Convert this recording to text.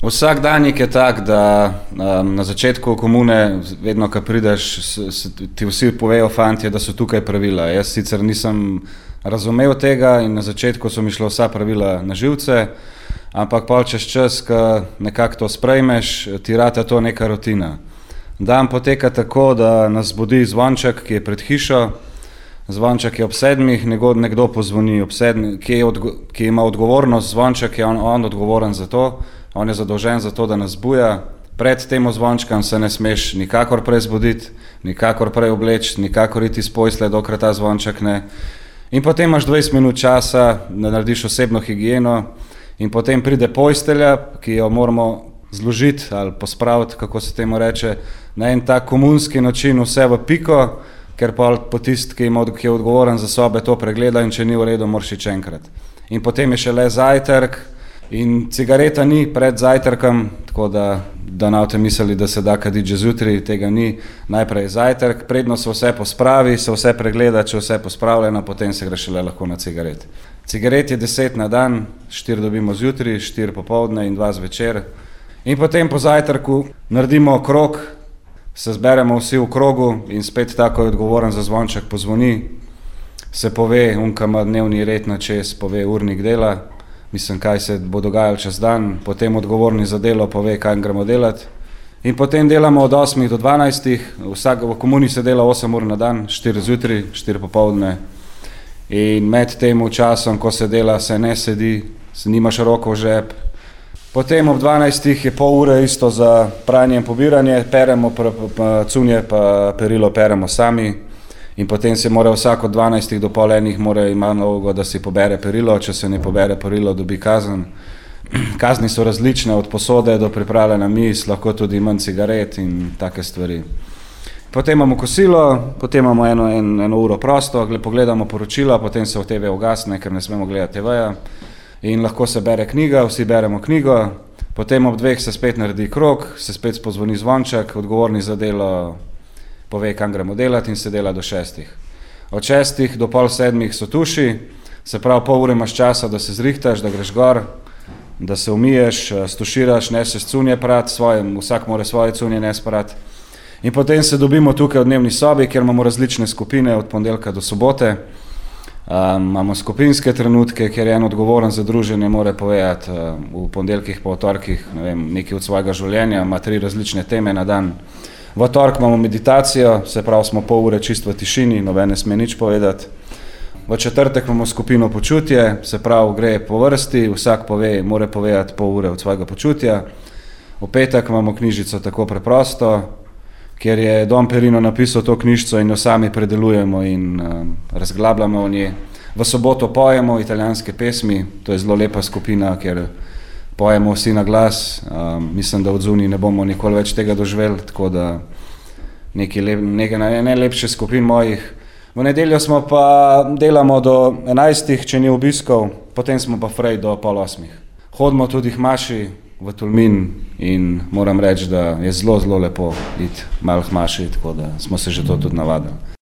Vsak danjik je tak, da na začetku komune, vedno, ko prideš, ti vsi povejo fantje, da so tukaj pravila. Jaz sicer nisem razumel tega in na začetku so mi šla vsa pravila na živce, ampak pol čez čas, ko nekako to sprejmeš, ti rata to neka rutina. Dan poteka tako, da nas zbudi zvonček, ki je pred hišo. Zvonček je ob 7, nekdo pozvoni ob 7, ki ima odgovornost, zvonček je on odgovoren za to, on je zadolžen za to, da nas zbuja. Pred tem zvončkom se ne smeš nikakor prej zbuditi, nikakor prej obleči, nikakor iti iz postelje, dokler ta zvonček ne. In potem imaš 20 minut časa, da narediš osebno higieno in potem pride postelja, ki jo moramo zložiti ali pospraviti, kako se temu reče, na en tak komunski način vse v piko, ker pa tisti, ki je odgovoren za sobe, to pregleda in če ni v redu, moraš iti še enkrat. In potem je šele zajtrk in cigareta ni pred zajtrkom, tako da ne boste mislili, da se da kaditi že zjutraj, tega ni. Najprej zajtrk, predno se vse pospravi, se vse pregleda, če vse pospravljeno, potem se gre šele lahko na cigaret. Cigaret je 10 na dan, 4 dobimo zjutraj, 4 popoldne in 2 zvečer. In potem po zajtrku naredimo krog, se zberemo vsi v krogu in spet tako je odgovoren za zvonček pozvoni, se pove, ki ima dnevni red na čez, pove urnik dela, mislim, kaj se bo dogajalo čez dan, potem odgovorni za delo pove, kaj gremo delati. In potem delamo od 8 do 12, v komuni se dela 8 ur na dan, 4 zjutraj, 4 popoldne. In med tem časom, ko se dela, se ne sedi, se nimaš roko v žep. Potem ob 12 je pol ure isto za pranje in pobiranje, peremo cunje pa perilo peremo sami in potem se mora vsak od 12 do pol enih ima nalogo, da si pobere perilo, če se ne pobere perilo, dobi kazen. Kazni so različne, od posode do pripravljena miz, lahko tudi manj cigaret in take stvari. Potem imamo kosilo, potem imamo eno uro prosto, pogledamo poročila, potem se v TV ugasne, ker ne smemo gledati TV-ja. In lahko se bere knjiga, vsi beremo knjigo, potem ob 2 se spet naredi krog, se spet pozvoni zvonček, odgovorni za delo pove, kam gremo delati in se dela do 6. Od 6 do pol 7 so tuši, se pravi pol ure imaš časa, da se zrihtaš, da greš gor, da se umiješ, stuširaš, neseš cunje prat, vsak mora svoje cunje nesprat. In potem se dobimo tukaj v dnevni sobi, kjer imamo različne skupine od ponedeljka do sobote. Imamo skupinske trenutke, kjer je en odgovoren za druženje, mora povedati v ponedeljkih pa v torkih nekaj od svojega življenja, ima 3 različne teme na dan. V tork imamo meditacijo, se pravi smo pol ure čisto v tišini, noben ne sme nič povedati. V četrtek imamo skupino počutje, se pravi gre po vrsti, vsak mora povedati pol ure od svojega počutja. V petek imamo knjižico Tako preprosto, kjer je Dom Perino napisal to knjižico in jo sami predelujemo in razglabljamo o njej. V soboto pojemo italijanske pesmi, to je zelo lepa skupina, kjer pojemo vsi na glas. Mislim, da od zunaj ne bomo nikoli več tega doživeli, tako da nekaj najlepše skupin mojih. V nedeljo smo pa delamo do 11, če ni obiskov, potem smo pa frej do pol 8. Hodimo tudi k maši v Tolmin in moram reči, da je zelo, zelo lepo iti malo k maši, tako da smo se že to tudi navadili.